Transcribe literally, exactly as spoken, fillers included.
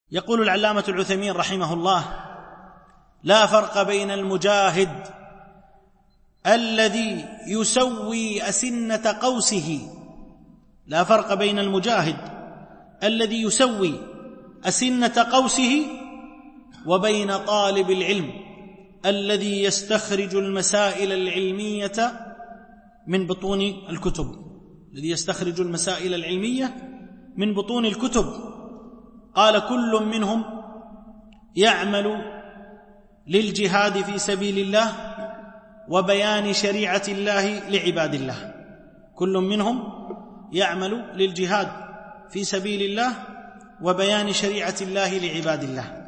يقول العلامة العثيمين رحمه الله: لا فرق بين المجاهد الذي يسوي أسنة قوسه لا فرق بين المجاهد الذي يسوي أسنة قوسه وبين طالب العلم الذي يستخرج المسائل العلمية من بطون الكتب الذي يستخرج المسائل العلمية من بطون الكتب. قال: كل منهم يعمل للجهاد في سبيل الله وبيان شريعة الله لعباد الله. كل منهم يعمل للجهاد في سبيل الله وبيان شريعة الله لعباد الله.